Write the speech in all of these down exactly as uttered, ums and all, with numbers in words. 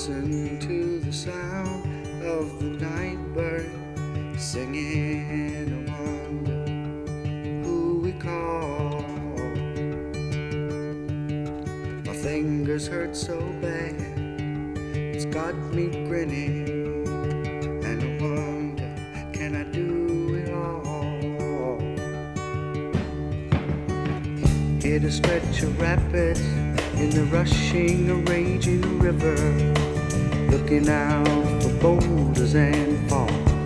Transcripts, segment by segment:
listen to the sound of the night bird singing. I wonder who we call. My fingers hurt so bad, it's got me grinning, and I wonder, can I do it all? Hit a stretch of rapids in the rushing, a raging river, looking out for boulders and fall.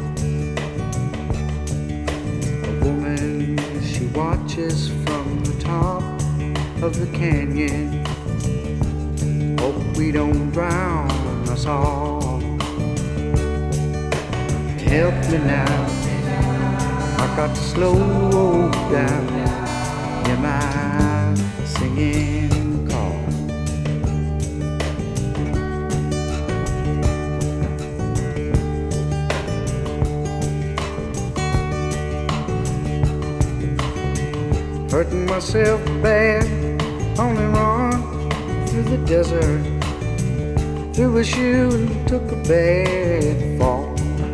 A woman, she watches from the top of the canyon. Hope we don't drown us all. Help me now, I got to slow down. Hear my singing call. Hurting myself bad, on and on through the desert, threw a shoe and took a bad fall.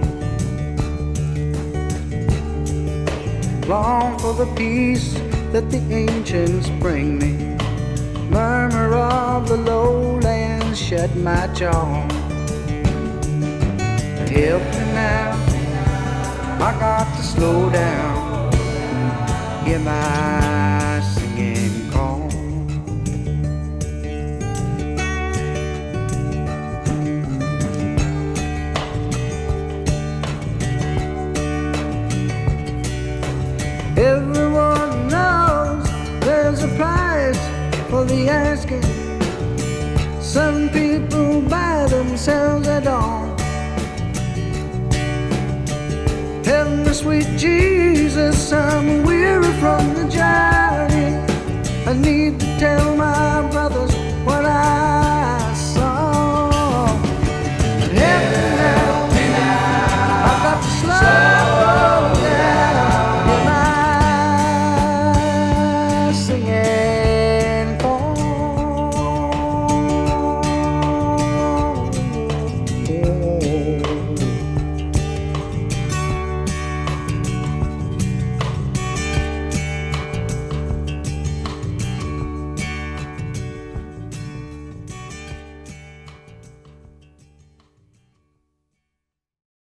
Long for the peace that the ancients bring me, murmur of the lowlands shut my jaw. Help me now, I got to slow down. Hear my singing call. Everyone knows there's a price for the asking. Some people buy themselves at all. Help me, sweet Jesus, I'm weary from the journey. I need to tell